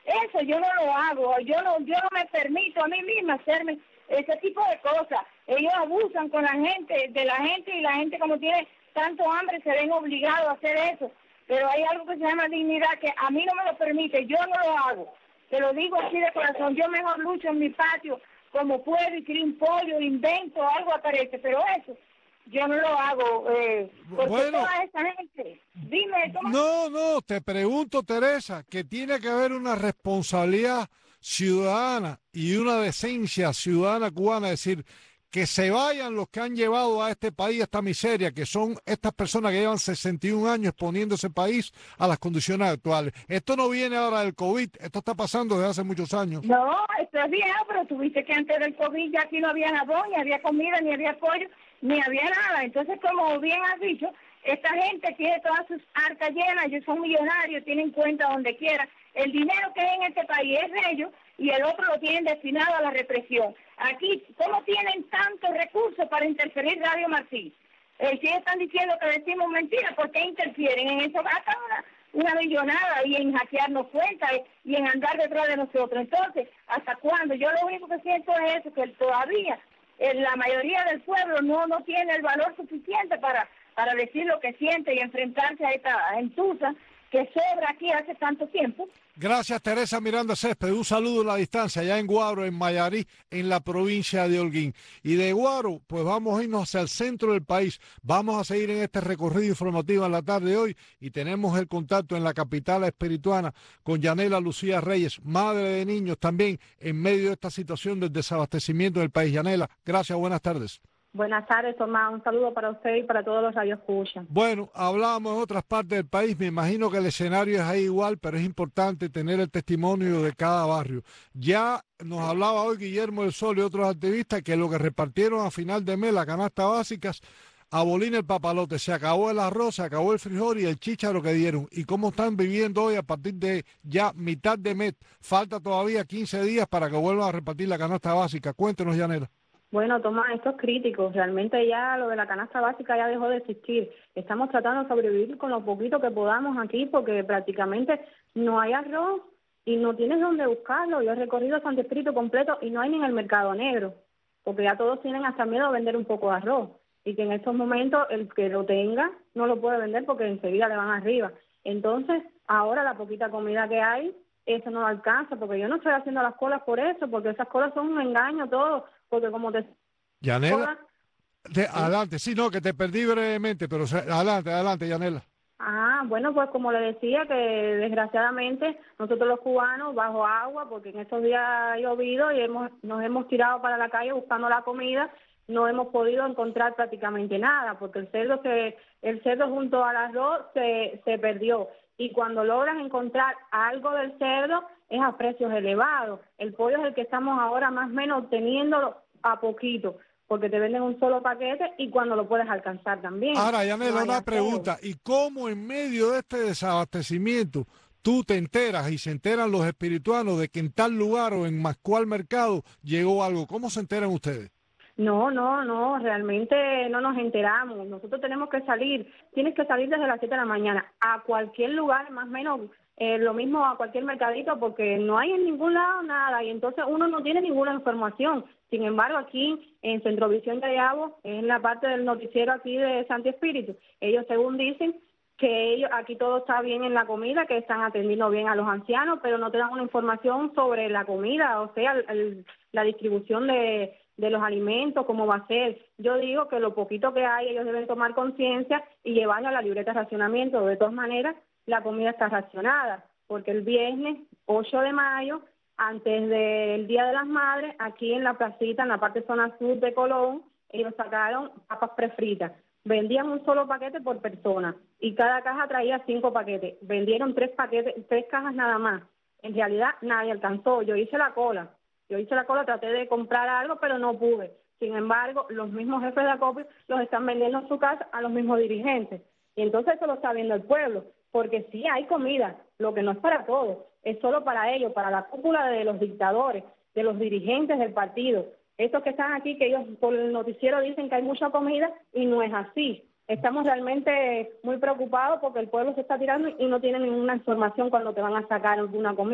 Eso yo no lo hago, yo no, yo no me permito a mí misma hacerme ese tipo de cosas. Ellos abusan con la gente, de la gente, y la gente como tiene tanto hambre se ven obligados a hacer eso. Pero hay algo que se llama dignidad que a mí no me lo permite, yo no lo hago. Te lo digo así de corazón, yo mejor lucho en mi patio como puedo y crío un pollo, invento, algo aparece, pero eso yo no lo hago, eh, porque bueno, toda esa gente, dime, Tomás. No, no, te pregunto, Teresa, que tiene que haber una responsabilidad ciudadana y una decencia ciudadana cubana, es decir, que se vayan los que han llevado a este país a esta miseria, que son estas personas que llevan sesenta y un años exponiendo ese país a las condiciones actuales. Esto no viene ahora del COVID, esto está pasando desde hace muchos años. No, esto es viejo, pero tuviste que antes del COVID ya aquí no había jabón, ni había comida, ni había pollo, ni había nada. Entonces, como bien has dicho, esta gente tiene todas sus arcas llenas, ellos son millonarios, tienen cuenta donde quiera. El dinero que hay en este país es de ellos y el otro lo tienen destinado a la represión. Aquí, ¿cómo tienen tantos recursos para interferir Radio Martí? Eh, si están diciendo que decimos mentiras, ¿por qué interfieren? En eso gastan una, una millonada y en hackearnos cuentas y en andar detrás de nosotros. Entonces, ¿hasta cuándo? Yo lo único que siento es eso, que todavía eh, la mayoría del pueblo no, no tiene el valor suficiente para, para decir lo que siente y enfrentarse a esta gentuza que sobra aquí hace tanto tiempo. Gracias, Teresa Miranda Césped. Un saludo a la distancia, allá en Guaro, en Mayarí, en la provincia de Holguín. Y de Guaro, pues vamos a irnos hacia el centro del país. Vamos a seguir en este recorrido informativo en la tarde de hoy y tenemos el contacto en la capital espirituana con Yanela Lucía Reyes, madre de niños también, en medio de esta situación del desabastecimiento del país. Yanela, gracias, buenas tardes. Buenas tardes, Tomás. Un saludo para usted y para todos los radioescuchas. Bueno, hablábamos en otras partes del país. Me imagino que el escenario es ahí igual, pero es importante tener el testimonio de cada barrio. Ya nos hablaba hoy Guillermo del Sol y otros activistas que lo que repartieron a final de mes, las canastas básicas, abolín el papalote, se acabó el arroz, se acabó el frijol y el chícharo que dieron. ¿Y cómo están viviendo hoy a partir de ya mitad de mes? Falta todavía quince días para que vuelvan a repartir la canasta básica. Cuéntenos, Yanela. Bueno, Tomás, esto es crítico. Realmente ya lo de la canasta básica ya dejó de existir. Estamos tratando de sobrevivir con lo poquito que podamos aquí porque prácticamente no hay arroz y no tienes dónde buscarlo. Yo he recorrido Santo Espíritu completo y no hay ni en el mercado negro, porque ya todos tienen hasta miedo de vender un poco de arroz y que en estos momentos el que lo tenga no lo puede vender porque enseguida le van arriba. Entonces, ahora la poquita comida que hay, eso no alcanza, porque yo no estoy haciendo las colas por eso, porque esas colas son un engaño todo, porque como te... Yanela, te, adelante, sí, no, que te perdí brevemente, pero adelante, adelante, Yanela. Ah, bueno, pues como le decía, que desgraciadamente nosotros los cubanos, bajo agua, porque en estos días ha llovido y hemos, nos hemos tirado para la calle buscando la comida, no hemos podido encontrar prácticamente nada, porque el cerdo, se, el cerdo junto al arroz se, se perdió. Y cuando logras encontrar algo del cerdo es a precios elevados. El pollo es el que estamos ahora más o menos obteniendo a poquito, porque te venden un solo paquete y cuando lo puedes alcanzar también. Ahora, Yanela, una pregunta. ¿Y cómo en medio de este desabastecimiento tú te enteras y se enteran los espirituanos de que en tal lugar o en más cual mercado llegó algo? ¿Cómo se enteran ustedes? No, no, no, realmente no nos enteramos. Nosotros tenemos que salir, tienes que salir desde las siete de la mañana a cualquier lugar, más o menos eh, lo mismo a cualquier mercadito, porque no hay en ningún lado nada y entonces uno no tiene ninguna información. Sin embargo, aquí en Centrovisión de Ayabo, en la parte del noticiero aquí de Santo Espíritu, ellos según dicen que ellos aquí todo está bien en la comida, que están atendiendo bien a los ancianos, pero no te dan una información sobre la comida, o sea, el, el, la distribución de... de los alimentos, cómo va a ser. Yo digo que lo poquito que hay, ellos deben tomar conciencia y llevarlo a la libreta de racionamiento. De todas maneras, la comida está racionada, porque el viernes ocho de mayo, antes del Día de las Madres, aquí en la placita, en la parte zona sur de Colón, ellos sacaron papas prefritas. Vendían un solo paquete por persona y cada caja traía cinco paquetes. Vendieron tres paquetes, tres cajas nada más. En realidad, nadie alcanzó. Yo hice la cola. Yo hice la cola, traté de comprar algo, pero no pude. Sin embargo, los mismos jefes de acopio los están vendiendo en su casa a los mismos dirigentes. Y entonces eso lo está viendo el pueblo, porque sí hay comida, lo que no es para todos, es solo para ellos, para la cúpula de los dictadores, de los dirigentes del partido. Estos que están aquí, que ellos por el noticiero dicen que hay mucha comida, y no es así. Estamos realmente muy preocupados porque el pueblo se está tirando y no tienen ninguna información cuando te van a sacar alguna comida.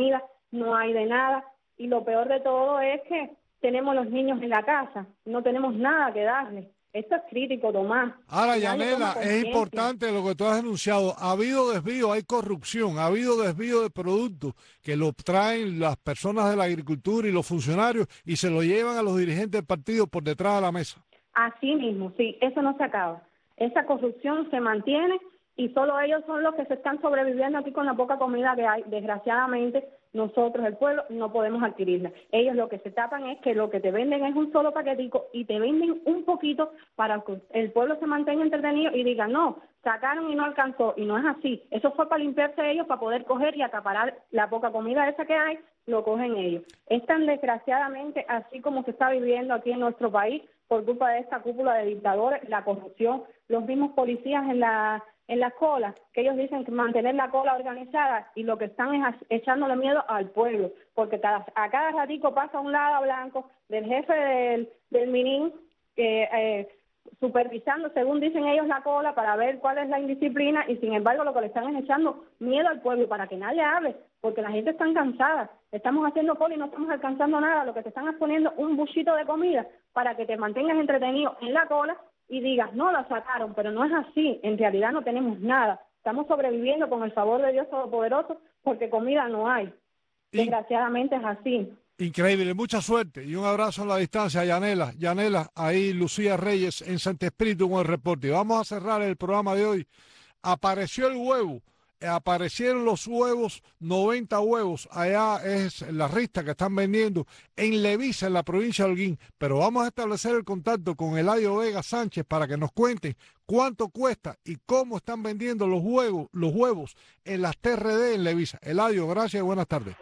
no hay de nada. Y lo peor de todo es que tenemos los niños en la casa, no tenemos nada que darles. Esto es crítico, Tomás. Ahora, Nadie Yanela, toma es conciencia. importante lo que tú has denunciado. Ha habido desvío, hay corrupción, ha habido desvío de productos que lo traen las personas de la agricultura y los funcionarios y se lo llevan a los dirigentes del partido por detrás de la mesa. Así mismo, sí, eso no se acaba. Esa corrupción se mantiene y solo ellos son los que se están sobreviviendo aquí con la poca comida que hay. Desgraciadamente, nosotros, el pueblo, no podemos adquirirla. Ellos lo que se tapan es que lo que te venden es un solo paquetico y te venden un poquito para que el pueblo se mantenga entretenido y diga, no, sacaron y no alcanzó. Y no es así. Eso fue para limpiarse ellos, para poder coger y acaparar la poca comida esa que hay, lo cogen ellos. Es tan desgraciadamente así como se está viviendo aquí en nuestro país por culpa de esta cúpula de dictadores, la corrupción, los mismos policías en la en las colas, que ellos dicen que mantener la cola organizada y lo que están es echándole miedo al pueblo, porque cada, a cada ratico pasa un lado blanco del jefe del, del Minin eh, eh, supervisando, según dicen ellos, la cola para ver cuál es la indisciplina y sin embargo lo que le están es echando miedo al pueblo para que nadie hable, porque la gente está cansada. Estamos haciendo cola y no estamos alcanzando nada, lo que te están es poniendo un buchito de comida para que te mantengas entretenido en la cola y digas, no, la sacaron, pero no es así, en realidad no tenemos nada, estamos sobreviviendo con el favor de Dios Todopoderoso porque comida no hay, desgraciadamente es así. Increíble, mucha suerte y un abrazo a la distancia, Yanela, Yanela, ahí Lucía Reyes en Santo Espíritu con el reporte. Vamos a cerrar el programa de hoy. Apareció el huevo, aparecieron los huevos, noventa huevos, allá es la rista que están vendiendo en Levisa, en la provincia de Holguín, pero vamos a establecer el contacto con Eladio Vega Sánchez para que nos cuenten cuánto cuesta y cómo están vendiendo los huevos, los huevos en las T R D en Levisa. Eladio, gracias y buenas tardes.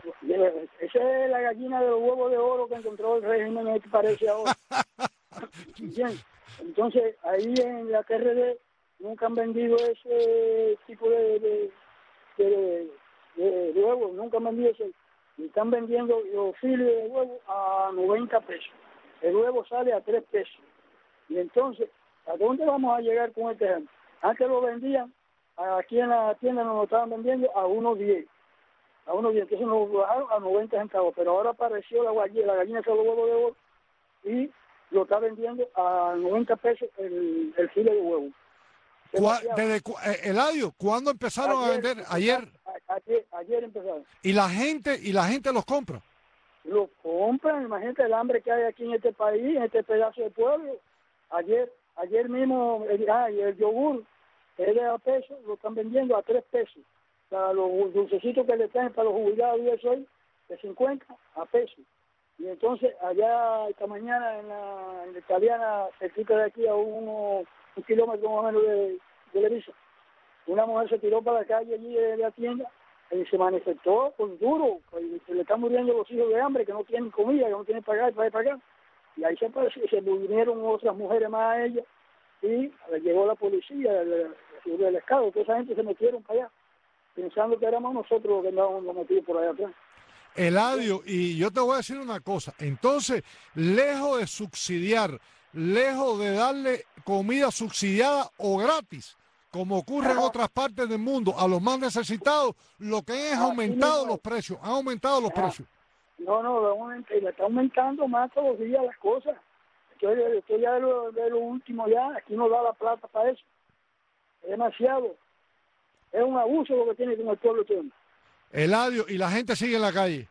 Esa es la gallina de los huevos de oro que encontró el régimen, me parece ahora. Bien, entonces ahí en la T R D nunca han vendido ese tipo de, de De, de, de huevos, nunca han vendido eso. Y están vendiendo los files de huevos a noventa pesos. El huevo sale a tres pesos. Y entonces, ¿a dónde vamos a llegar con este ejemplo? Antes lo vendían, aquí en la tienda nos lo estaban vendiendo a uno diez. A uno diez, entonces nos bajaron a noventa centavos. Pero ahora apareció la gallina, la gallina de los huevos de oro y lo está vendiendo a noventa pesos el, el file de huevo. Desde, eh, Eladio, ¿cuándo empezaron ayer, a vender? Ayer. Ayer, ayer empezaron. ¿Y la gente y la gente los compra? Los compran, imagínate el hambre que hay aquí en este país, en este pedazo de pueblo. Ayer, ayer mismo, el, ah, el yogur, es de a pesos, lo están vendiendo a tres pesos. O sea, los dulcecitos que le traen para los jubilados y eso hoy, de cincuenta a pesos. Y entonces allá esta mañana en la, en la italiana, cerquita de aquí a uno un kilómetro más o menos de, de Levisa, una mujer se tiró para la calle allí de, de la tienda y se manifestó con duro, y se le están muriendo los hijos de hambre, que no tienen comida, que no tienen pagar para pagar. Y ahí se apareció, se vinieron otras mujeres más a ella y llegó la policía, el, el, el Estado, toda esa gente se metieron para allá, pensando que éramos nosotros los que andábamos metidos por allá atrás. Eladio, y yo te voy a decir una cosa, entonces, lejos de subsidiar, lejos de darle comida subsidiada o gratis, como ocurre en otras partes del mundo, a los más necesitados, lo que han es aumentado los precios, han aumentado los precios. No, no, le está aumentando más todos los días las cosas. Esto, esto ya es lo, de lo último ya, aquí no da la plata para eso. Es demasiado. Es un abuso lo que tiene con el pueblo tiene. Eladio, y la gente sigue en la calle.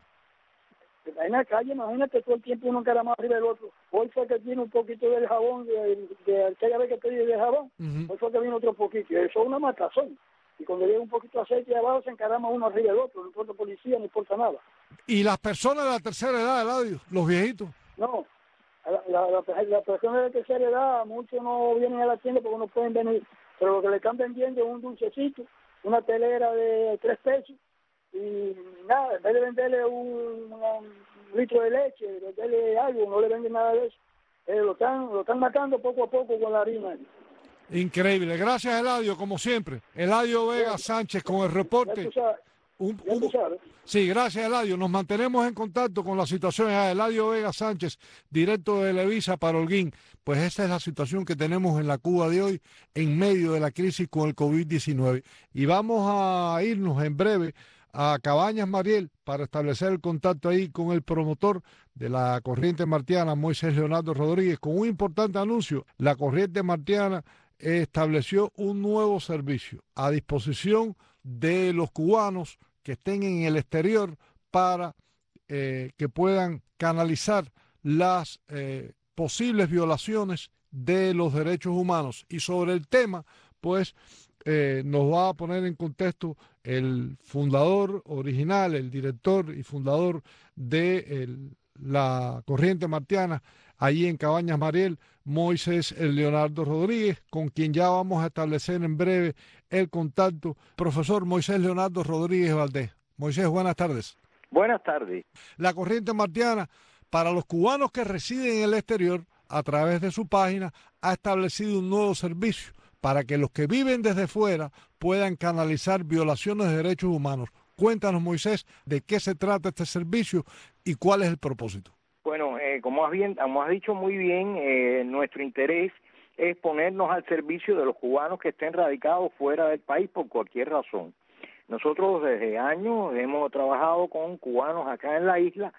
Está en la calle, imagínate todo el tiempo uno encaramado arriba del otro. Hoy fue que tiene un poquito del jabón, de, de aquella vez que pedí de jabón, uh-huh. Hoy fue que vino otro poquito. Eso es una matazón. Y cuando llega un poquito de aceite de abajo se encarama uno arriba del otro, no importa policía, no importa nada. ¿Y las personas de la tercera edad, Eladio, los viejitos? No, la, la, la, la persona de la tercera edad, muchos no vienen a la tienda porque no pueden venir, pero lo que le están vendiendo es un dulcecito, una telera de tres pesos, y nada, en vez de venderle un, un litro de leche, venderle algo, no le venden nada de eso. Eh, lo están lo están matando poco a poco con la harina. Increíble. Gracias, Eladio, como siempre. Eladio Vega Sánchez con el reporte. Un, un, sí, gracias, Eladio. Nos mantenemos en contacto con la situación. Eladio Vega Sánchez, directo de Levisa para Holguín. Pues esa es la situación que tenemos en la Cuba de hoy en medio de la crisis con el COVID diecinueve. Y vamos a irnos en breve a Cabañas Mariel para establecer el contacto ahí con el promotor de la Corriente Martiana, Moisés Leonardo Rodríguez, con un importante anuncio. La Corriente Martiana estableció un nuevo servicio a disposición de los cubanos que estén en el exterior para eh, que puedan canalizar las eh, posibles violaciones de los derechos humanos. Y sobre el tema, pues, eh, nos va a poner en contexto el fundador original, el director y fundador de el, la Corriente Martiana, allí en Cabañas Mariel, Moisés Leonardo Rodríguez, con quien ya vamos a establecer en breve el contacto. Profesor Moisés Leonardo Rodríguez Valdés. Moisés, buenas tardes. Buenas tardes. La Corriente Martiana, para los cubanos que residen en el exterior, a través de su página, ha establecido un nuevo servicio para que los que viven desde fuera puedan canalizar violaciones de derechos humanos. Cuéntanos, Moisés, de qué se trata este servicio y cuál es el propósito. Bueno, eh, como, has bien, como has dicho muy bien, eh, nuestro interés es ponernos al servicio de los cubanos que estén radicados fuera del país por cualquier razón. Nosotros desde años hemos trabajado con cubanos acá en la isla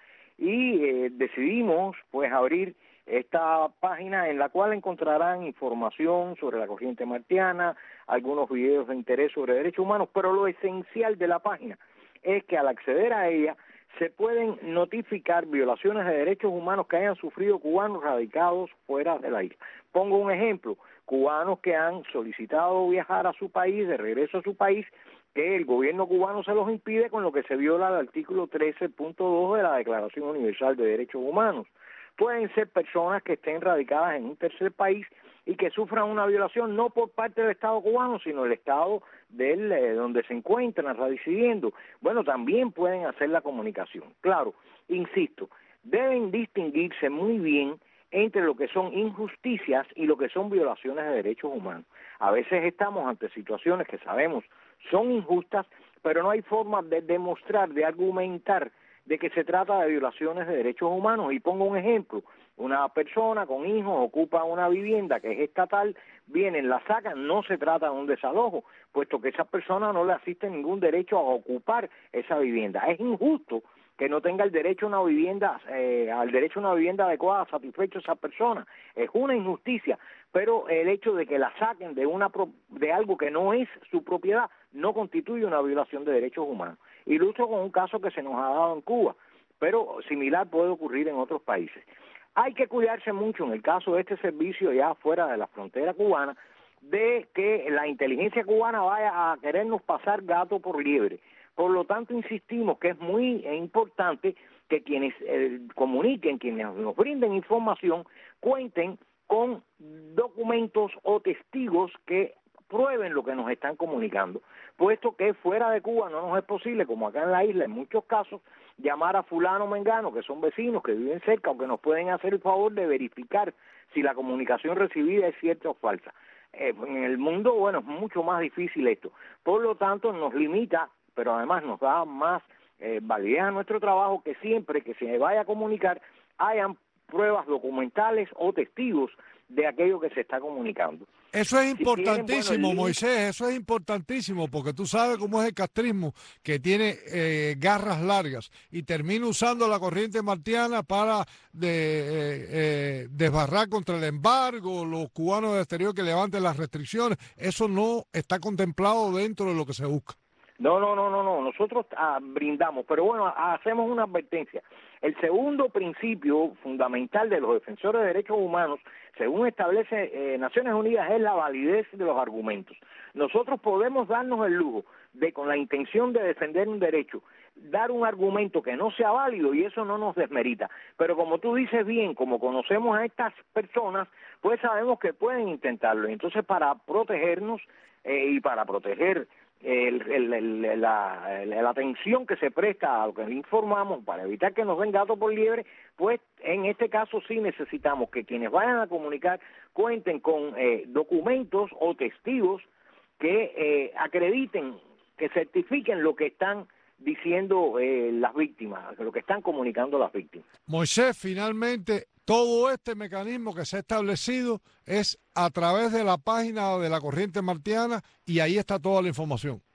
y eh, decidimos pues abrir esta página en la cual encontrarán información sobre la Corriente Martiana, algunos videos de interés sobre derechos humanos, pero lo esencial de la página es que al acceder a ella se pueden notificar violaciones de derechos humanos que hayan sufrido cubanos radicados fuera de la isla. Pongo un ejemplo, cubanos que han solicitado viajar a su país, de regreso a su país, que el gobierno cubano se los impide, con lo que se viola el artículo trece punto dos de la Declaración Universal de Derechos Humanos. Pueden ser personas que estén radicadas en un tercer país y que sufran una violación no por parte del Estado cubano, sino el Estado del eh, donde se encuentran residiendo. Bueno, también pueden hacer la comunicación. Claro, insisto, deben distinguirse muy bien entre lo que son injusticias y lo que son violaciones de derechos humanos. A veces estamos ante situaciones que sabemos son injustas, pero no hay forma de demostrar, de argumentar de que se trata de violaciones de derechos humanos. Y pongo un ejemplo, una persona con hijos ocupa una vivienda que es estatal, vienen, la sacan, no se trata de un desalojo, puesto que esa persona no le asiste ningún derecho a ocupar esa vivienda. Es injusto que no tenga el derecho a una vivienda, eh, al derecho a una vivienda adecuada, satisfecho esa persona. Es una injusticia, pero el hecho de que la saquen de una de algo que no es su propiedad no constituye una violación de derechos humanos. Ilustro con un caso que se nos ha dado en Cuba, pero similar puede ocurrir en otros países. Hay que cuidarse mucho en el caso de este servicio ya fuera de la frontera cubana, de que la inteligencia cubana vaya a querernos pasar gato por liebre. Por lo tanto, insistimos que es muy importante que quienes eh, comuniquen, quienes nos brinden información, cuenten con documentos o testigos que prueben lo que nos están comunicando, puesto que fuera de Cuba no nos es posible, como acá en la isla en muchos casos, llamar a fulano o mengano, que son vecinos, que viven cerca, o que nos pueden hacer el favor de verificar si la comunicación recibida es cierta o falsa. Eh, en el mundo, bueno, es mucho más difícil esto. Por lo tanto, nos limita, pero además nos da más eh, validez a nuestro trabajo, que siempre que se vaya a comunicar hayan pruebas documentales o testigos de aquello que se está comunicando. Eso es importantísimo, si tienen, bueno, Moisés, eso es importantísimo, porque tú sabes cómo es el castrismo, que tiene eh, garras largas y termina usando la Corriente Martiana para de, eh, eh, desbarrar contra el embargo, los cubanos del exterior que levanten las restricciones. Eso no está contemplado dentro de lo que se busca. No, no, no, no, no. Nosotros ah, brindamos, pero bueno, hacemos una advertencia. El segundo principio fundamental de los defensores de derechos humanos, según establece eh, Naciones Unidas, es la validez de los argumentos. Nosotros podemos darnos el lujo de, con la intención de defender un derecho, dar un argumento que no sea válido, y eso no nos desmerita. Pero como tú dices bien, como conocemos a estas personas, pues sabemos que pueden intentarlo. Entonces, para protegernos eh, y para proteger El, el, el, la, la atención que se presta a lo que le informamos para evitar que nos den gato por liebre, pues en este caso sí necesitamos que quienes vayan a comunicar cuenten con eh, documentos o testigos que eh, acrediten, que certifiquen lo que están diciendo eh, las víctimas, lo que están comunicando las víctimas. Moisés, finalmente, todo este mecanismo que se ha establecido es a través de la página de la Corriente Martiana, y ahí está toda la información.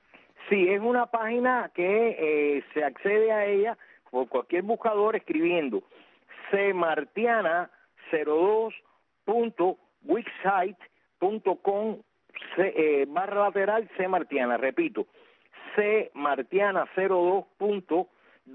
Sí, es una página que eh, se accede a ella por cualquier buscador escribiendo cmartiana cero dos punto wixsite punto com eh, barra lateral cmartiana. Repito, cmartiana cero dos punto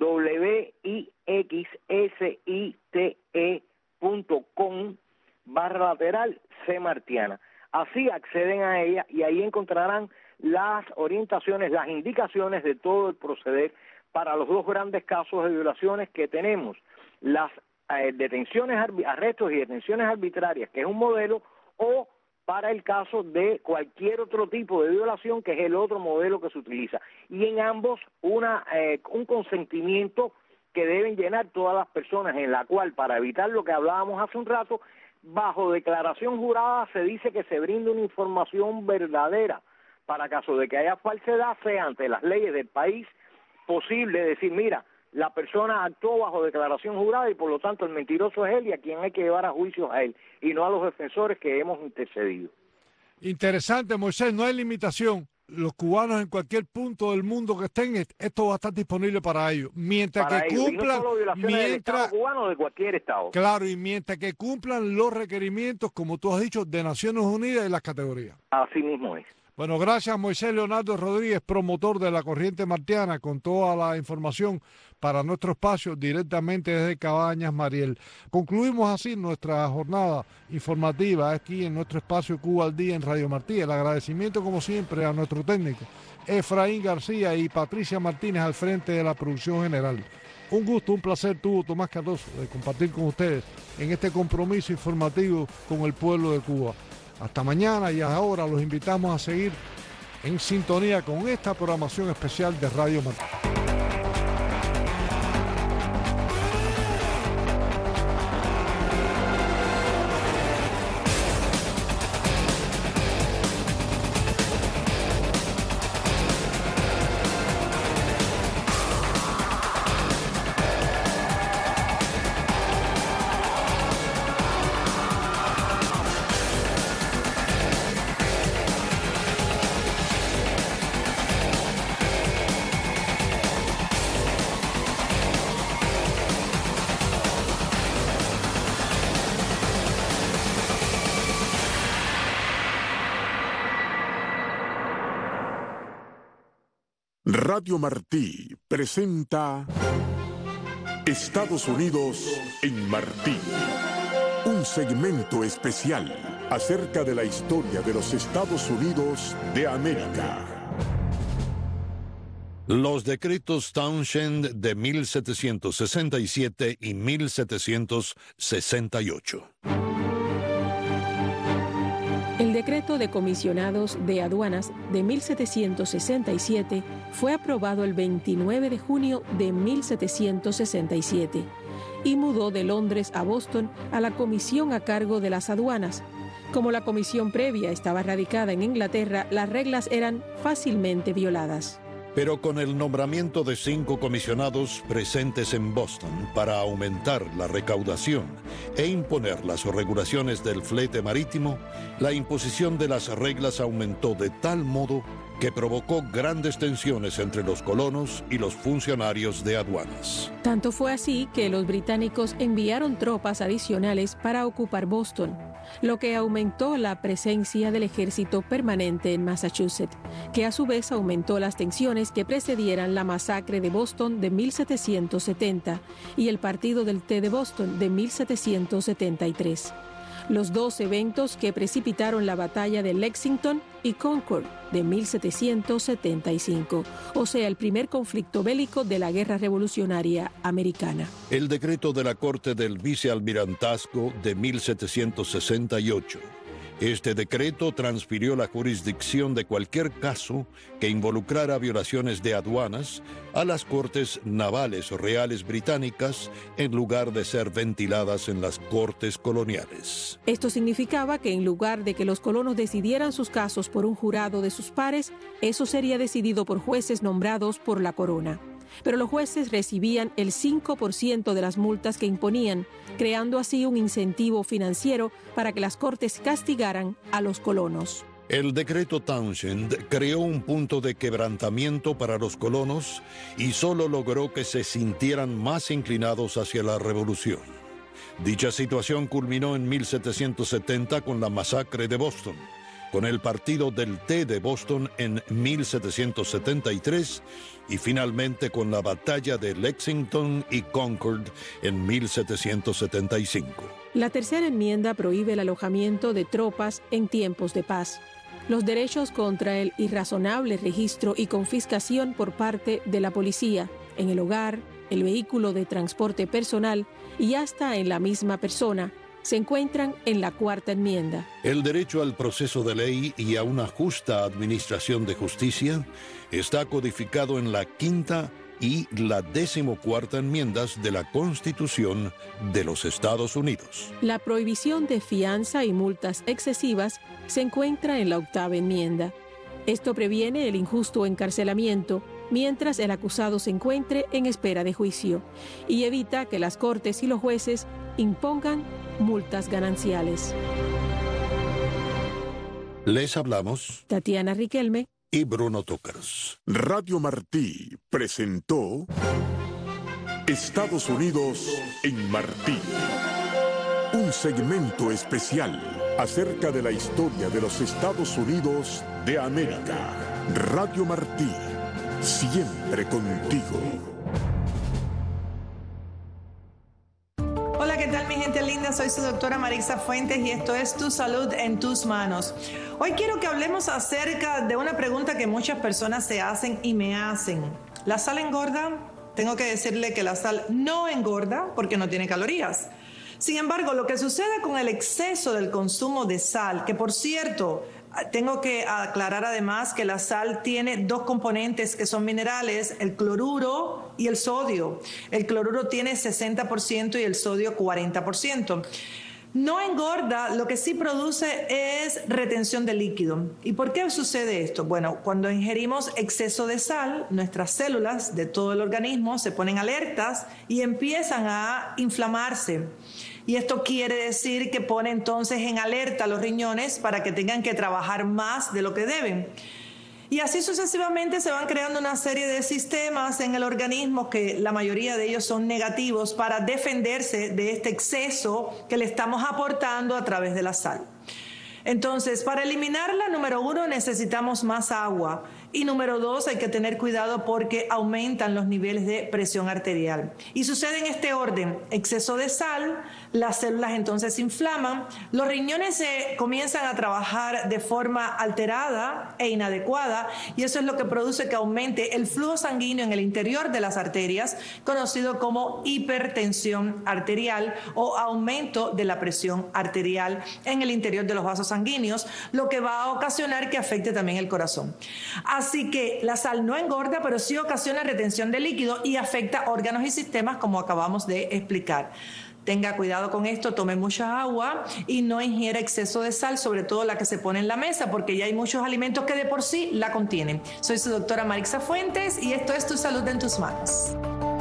wixsite punto com barra lateral cmartiana. Así acceden a ella y ahí encontrarán las orientaciones, las indicaciones de todo el proceder para los dos grandes casos de violaciones que tenemos, las eh, detenciones, arrestos y detenciones arbitrarias, que es un modelo, o para el caso de cualquier otro tipo de violación, que es el otro modelo que se utiliza. Y en ambos una eh, un consentimiento que deben llenar todas las personas, en la cual, para evitar lo que hablábamos hace un rato, bajo declaración jurada se dice que se brinda una información verdadera, para caso de que haya falsedad, sea ante las leyes del país posible decir, mira, la persona actuó bajo declaración jurada y por lo tanto el mentiroso es él y a quien hay que llevar a juicio a él y no a los defensores que hemos intercedido. Interesante, Moisés, no hay limitación. Los cubanos en cualquier punto del mundo que estén, esto va a estar disponible para ellos. Mientras para que ellos. cumplan, y no solo violaciones mientras, del Estado cubano, de cualquier Estado. Claro, y mientras que cumplan los requerimientos, como tú has dicho, de Naciones Unidas y las categorías. Así mismo es. Bueno, gracias Moisés Leonardo Rodríguez, promotor de la Corriente Martiana, con toda la información para nuestro espacio directamente desde Cabañas Mariel. Concluimos así nuestra jornada informativa aquí en nuestro espacio Cuba al Día en Radio Martí. El agradecimiento, como siempre, a nuestro técnico Efraín García y Patricia Martínez al frente de la producción general. Un gusto, un placer tuvo Tomás Cardoso de compartir con ustedes en este compromiso informativo con el pueblo de Cuba. Hasta mañana, y ahora los invitamos a seguir en sintonía con esta programación especial de Radio Martí. Radio Martí presenta Estados Unidos en Martí, un segmento especial acerca de la historia de los Estados Unidos de América. Los decretos Townshend de mil setecientos sesenta y siete y mil setecientos sesenta y ocho. El decreto de comisionados de aduanas de mil setecientos sesenta y siete fue aprobado el veintinueve de junio de mil setecientos sesenta y siete y mudó de Londres a Boston a la comisión a cargo de las aduanas. Como la comisión previa estaba radicada en Inglaterra, las reglas eran fácilmente violadas. Pero con el nombramiento de cinco comisionados presentes en Boston para aumentar la recaudación e imponer las regulaciones del flete marítimo, la imposición de las reglas aumentó de tal modo que provocó grandes tensiones entre los colonos y los funcionarios de aduanas. Tanto fue así que los británicos enviaron tropas adicionales para ocupar Boston, lo que aumentó la presencia del ejército permanente en Massachusetts, que a su vez aumentó las tensiones que precedieran la masacre de Boston de mil setecientos setenta y el partido del té de Boston de mil setecientos setenta y tres. Los dos eventos que precipitaron la batalla de Lexington y Concord de mil setecientos setenta y cinco, o sea, el primer conflicto bélico de la Guerra Revolucionaria Americana. El decreto de la Corte del Vicealmirantazgo de mil setecientos sesenta y ocho. Este decreto transfirió la jurisdicción de cualquier caso que involucrara violaciones de aduanas a las Cortes Navales Reales Británicas en lugar de ser ventiladas en las Cortes Coloniales. Esto significaba que en lugar de que los colonos decidieran sus casos por un jurado de sus pares, eso sería decidido por jueces nombrados por la corona. Pero los jueces recibían el cinco por ciento de las multas que imponían, creando así un incentivo financiero para que las cortes castigaran a los colonos. El decreto Townshend creó un punto de quebrantamiento para los colonos y solo logró que se sintieran más inclinados hacia la revolución. Dicha situación culminó en mil setecientos setenta con la masacre de Boston, con el Partido del Té de Boston en mil setecientos setenta y tres y finalmente con la batalla de Lexington y Concord en mil setecientos setenta y cinco. La tercera enmienda prohíbe el alojamiento de tropas en tiempos de paz. Los derechos contra el irrazonable registro y confiscación por parte de la policía en el hogar, el vehículo de transporte personal y hasta en la misma persona se encuentran en la cuarta enmienda. El derecho al proceso de ley y a una justa administración de justicia está codificado en la quinta y la decimocuarta enmiendas de la Constitución de los Estados Unidos. La prohibición de fianza y multas excesivas se encuentra en la octava enmienda. Esto previene el injusto encarcelamiento mientras el acusado se encuentre en espera de juicio y evita que las cortes y los jueces impongan multas gananciales. Les hablamos Tatiana Riquelme y Bruno Tócaros. Radio Martí presentó Estados Unidos en Martí. Un segmento especial acerca de la historia de los Estados Unidos de América. Radio Martí, siempre contigo. Hola, ¿qué tal mi gente linda? Soy su doctora Marixa Fuentes y esto es Tu Salud en Tus Manos. Hoy quiero que hablemos acerca de una pregunta que muchas personas se hacen y me hacen. ¿La sal engorda? Tengo que decirle que la sal no engorda porque no tiene calorías. Sin embargo, lo que sucede con el exceso del consumo de sal, que por cierto, tengo que aclarar además que la sal tiene dos componentes que son minerales, el cloruro y el sodio. El cloruro tiene sesenta por ciento y el sodio cuarenta por ciento. No engorda, lo que sí produce es retención de líquido. ¿Y por qué sucede esto? Bueno, cuando ingerimos exceso de sal, nuestras células de todo el organismo se ponen alertas y empiezan a inflamarse. Y esto quiere decir que pone entonces en alerta a los riñones para que tengan que trabajar más de lo que deben. Y así sucesivamente se van creando una serie de sistemas en el organismo que la mayoría de ellos son negativos para defenderse de este exceso que le estamos aportando a través de la sal. Entonces, para eliminarla, número uno, necesitamos más agua. Y número dos, hay que tener cuidado porque aumentan los niveles de presión arterial. Y sucede en este orden: exceso de sal, las células entonces se inflaman, los riñones se comienzan a trabajar de forma alterada e inadecuada, y eso es lo que produce que aumente el flujo sanguíneo en el interior de las arterias, conocido como hipertensión arterial o aumento de la presión arterial en el interior de los vasos sanguíneos, lo que va a ocasionar que afecte también el corazón. Así que la sal no engorda, pero sí ocasiona retención de líquido y afecta órganos y sistemas, como acabamos de explicar. Tenga cuidado con esto, tome mucha agua y no ingiera exceso de sal, sobre todo la que se pone en la mesa, porque ya hay muchos alimentos que de por sí la contienen. Soy su doctora Marixa Fuentes y esto es Tu Salud en Tus Manos.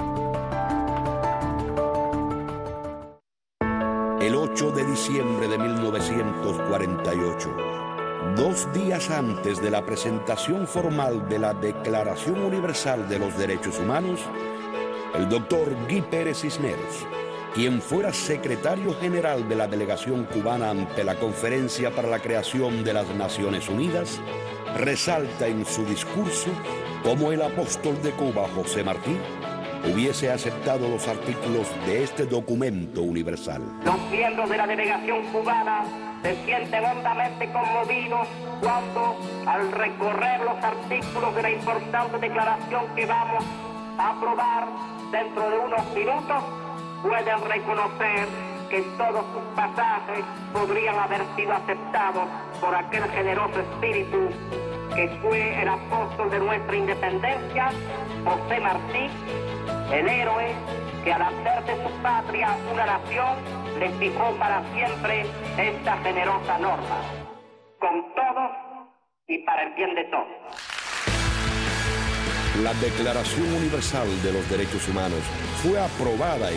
El ocho de diciembre de mil novecientos cuarenta y ocho, dos días antes de la presentación formal de la Declaración Universal de los Derechos Humanos, el doctor Guy Pérez Cisneros, quien fuera secretario general de la delegación cubana ante la Conferencia para la Creación de las Naciones Unidas, resalta en su discurso cómo el apóstol de Cuba, José Martí, hubiese aceptado los artículos de este documento universal. Los miembros de la delegación cubana se sienten hondamente conmovidos cuando, al recorrer los artículos de la importante declaración que vamos a aprobar dentro de unos minutos, pueden reconocer que todos sus pasajes podrían haber sido aceptados por aquel generoso espíritu que fue el apóstol de nuestra independencia, José Martí, el héroe que al hacer de su patria una nación le fijó para siempre esta generosa norma, con todos y para el bien de todos. La Declaración Universal de los Derechos Humanos fue aprobada en